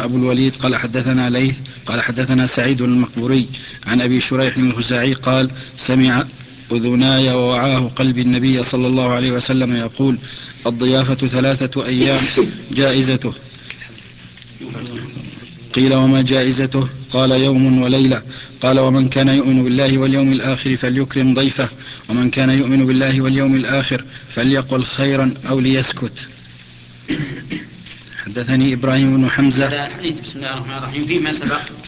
أبو الوليد قال حدثنا ليث قال حدثنا سعيد المقبوري عن أبي شريح الخزاعي قال سمع أذناي ووعاه قلب النبي صلى الله عليه وسلم يقول الضيافة 3 أيام جائزته. قيل وما جائزته؟ قال يوم وليلة. قال ومن كان يؤمن بالله واليوم الآخر فليكرم ضيفه ومن كان يؤمن بالله واليوم الآخر فليقل خيرا أو ليسكت. حدثني إبراهيم بن حمزة. هذا الحديث بسم الله الرحمن الرحيم فيما سبق